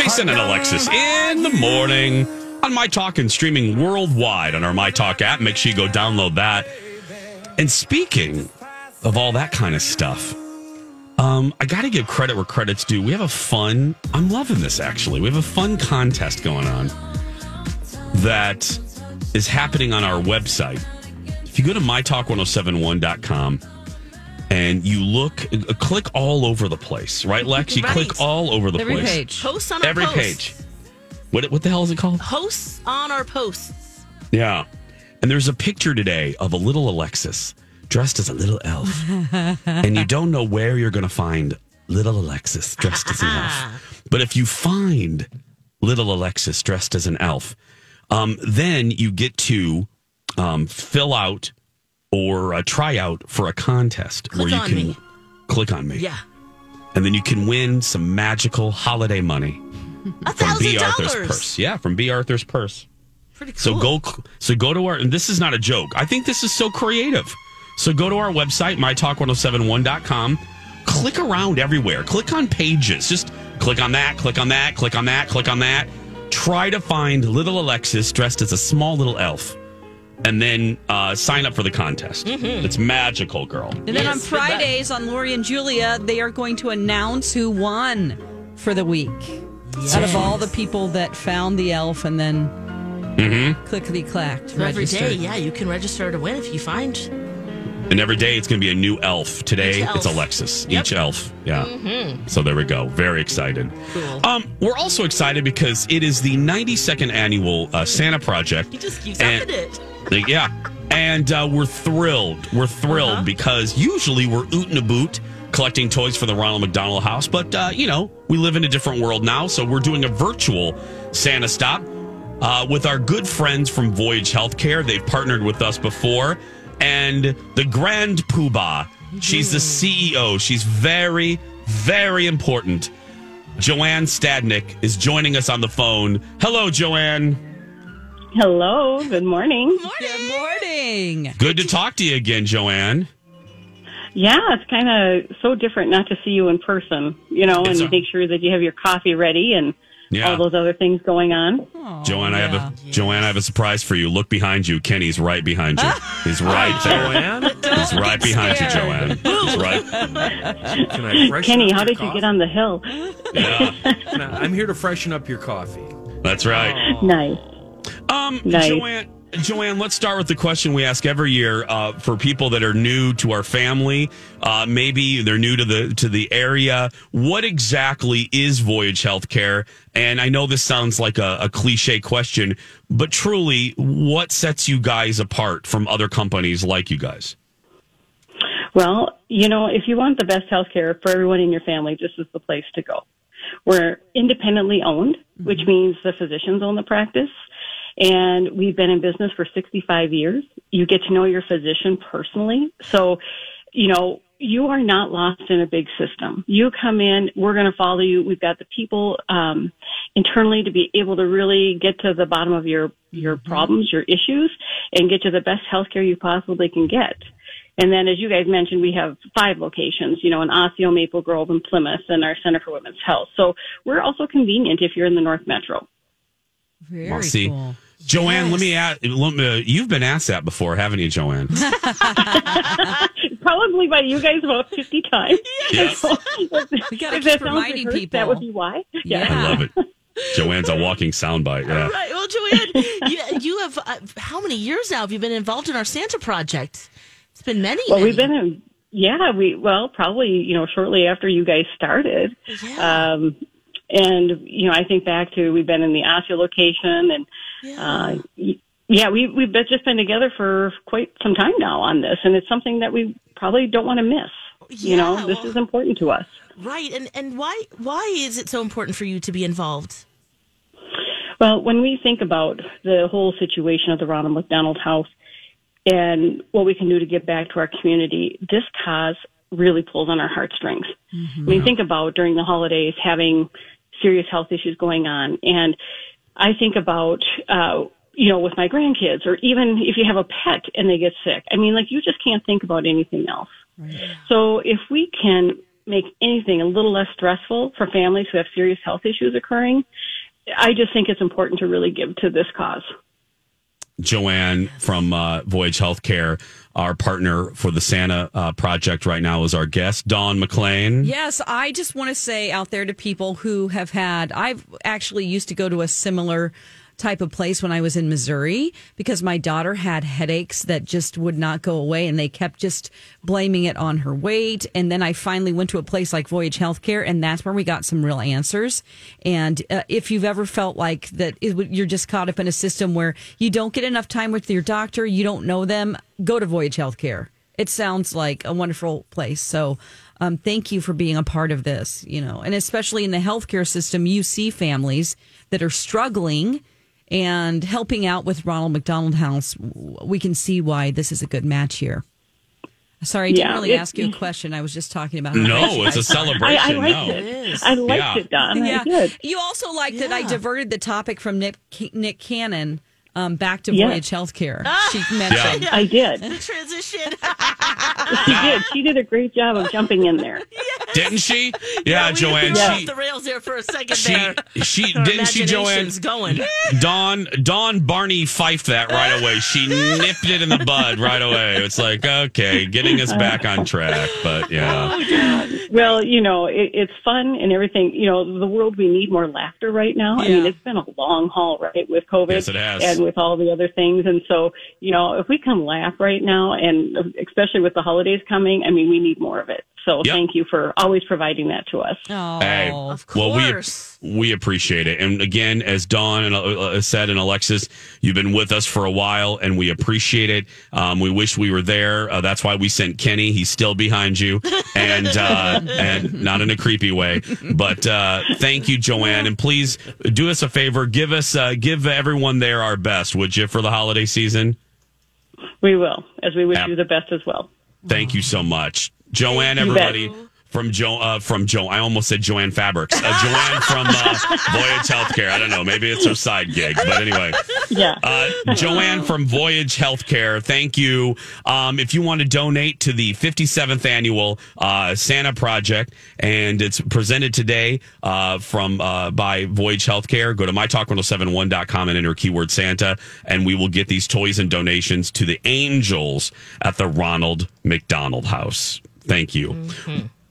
Jason and Alexis in the morning on My Talk and streaming worldwide on our My Talk app. Make sure you go download that. And speaking of all that kind of stuff, I got to give credit where credit's due. We have I'm loving this actually. We have a fun contest going on that is happening on our website. If you go to mytalk1071.com and you click all over the place, right, Lex? You click all over the place. Page. Posts on our Every page. What the hell is it called? Hosts on our posts. Yeah. And there's a picture today of a little Alexis dressed as a little elf. And you don't know where you're going to find little Alexis dressed as an elf. But if you find little Alexis dressed as an elf, then you get to fill out or try out for a contest where you can click on me. Yeah. And then you can win some magical holiday money from B. Arthur's purse. Yeah, from B. Arthur's purse. Pretty cool. So go to our, and this is not a joke. I think this is so creative. So go to our website, mytalk1071.com. Click around everywhere. Click on pages. Just click on that, click on that, click on that, click on that. Try to find little Alexis dressed as a small little elf. And then sign up for the contest. Mm-hmm. It's magical, girl. And then on Fridays on Lori and Julia, they are going to announce who won for the week. Yes. Out of all the people that found the elf and then clickety-clacked. So every day, you can register to win if you find. And every day it's going to be a new elf. Today it's Alexis. Yep. Each elf. Yeah. Mm-hmm. So there we go. Very excited. Cool. We're also excited because it is the 92nd annual Santa Project. He just keeps up with it. Yeah. And we're thrilled. We're thrilled because usually we're oot and a boot collecting toys for the Ronald McDonald House. But, we live in a different world now. So we're doing a virtual Santa stop with our good friends from Voyage Healthcare. They've partnered with us before. And the Grand Poobah, she's the CEO. She's very, very important. Joanne Stadnick is joining us on the phone. Hello, Joanne. Hello. Good morning. Good morning. Good to talk to you again, Joanne. Yeah, it's kind of so different not to see you in person, and make sure that you have your coffee ready and all those other things going on. Oh, Joanne, I have a surprise for you. Look behind you. Kenny's right behind you. He's right there. Joanne? He's right behind you, Joanne. He's right. Can I freshen Kenny, up how your did coffee? you get on the hill? Yeah. I'm here to freshen up your coffee. That's right. Nice. Nice. Joanne, let's start with the question we ask every year for people that are new to our family. Maybe they're new to the area. What exactly is Voyage Healthcare? And I know this sounds like a cliche question, but truly, what sets you guys apart from other companies like you guys? Well, if you want the best healthcare for everyone in your family, this is the place to go. We're independently owned, which means the physicians own the practice. And we've been in business for 65 years. You get to know your physician personally. So, you are not lost in a big system. You come in, we're going to follow you. We've got the people internally to be able to really get to the bottom of your problems, your issues, and get you the best healthcare you possibly can get. And then, as you guys mentioned, we have 5 locations, in Osseo, Maple Grove, and Plymouth, and our Center for Women's Health. So we're also convenient if you're in the North Metro. Very cool. Joanne, let me ask, you've been asked that before, haven't you, Joanne? Probably by you guys about 50 times. Yes. We got to keep reminding people. That would be why. Yeah. I love it. Joanne's a walking soundbite. Yeah. All right. Well, Joanne, you have, how many years now have you been involved in our Santa Project? It's been many. We've been in, probably, shortly after you guys started. Yeah. And, I think back to, we've been in the Osseo location and, we've just been together for quite some time now on this. And it's something that we probably don't want to miss. This is important to us. Right. And why is it so important for you to be involved? Well, when we think about the whole situation of the Ronald McDonald House and what we can do to give back to our community, this cause really pulls on our heartstrings. Mm-hmm. When you think about during the holidays having serious health issues going on, and I think about, with my grandkids, or even if you have a pet and they get sick. I mean, you just can't think about anything else. Right. So if we can make anything a little less stressful for families who have serious health issues occurring, I just think it's important to really give to this cause. Joanne from Voyage Healthcare, our partner for the Santa Project right now, is our guest. Dawn McLean. Yes, I just want to say out there to people who have had, I've actually used to go to a similar type of place when I was in Missouri because my daughter had headaches that just would not go away and they kept just blaming it on her weight. And then I finally went to a place like Voyage Healthcare and that's where we got some real answers. And if you've ever felt like that you're just caught up in a system where you don't get enough time with your doctor, you don't know them, go to Voyage Healthcare. It sounds like a wonderful place. So thank you for being a part of this, and especially in the healthcare system, you see families that are struggling and helping out with Ronald McDonald House. We can see why this is a good match here. Sorry, I didn't really ask you a question. I was just talking about No, it's a celebration. I liked it. I liked it, Don. Yeah. I did. You also liked that I diverted the topic from Nick Cannon back to Voyage Healthcare. She mentioned. Yeah. I did. Transition. She did. She did a great job of jumping in there. Yes. Didn't she? Yeah, Joanne. We She off the rails there for a second. didn't she, Joanne? Going. Dawn Barney fifed that right away. She nipped it in the bud right away. It's like, okay, getting us back on track. But yeah. Well, it's fun and everything. The world, we need more laughter right now. I mean, it's been a long haul, right, with COVID. Yes, it has. And with all the other things. And so, if we can laugh right now, and especially with the holidays coming, I mean, we need more of it. So thank you for always providing that to us. Oh, hey, of course. Well, we appreciate it. And again, as Dawn said, and Alexis, you've been with us for a while, and we appreciate it. We wish we were there. That's why we sent Kenny. He's still behind you, and not in a creepy way. But thank you, Joanne. And please do us a favor. Give everyone there our best, would you, for the holiday season? We will, as we wish you the best as well. Thank you so much. Joanne, everybody, from I almost said Joanne Fabrics. Joanne from Voyage Healthcare. I don't know, maybe it's her side gig, but anyway. Yeah. Joanne from Voyage Healthcare, thank you. If you want to donate to the 57th annual Santa Project, and it's presented today by Voyage Healthcare, go to mytalk1071.com and enter keyword Santa, and we will get these toys and donations to the angels at the Ronald McDonald House. Thank you. Mm-hmm.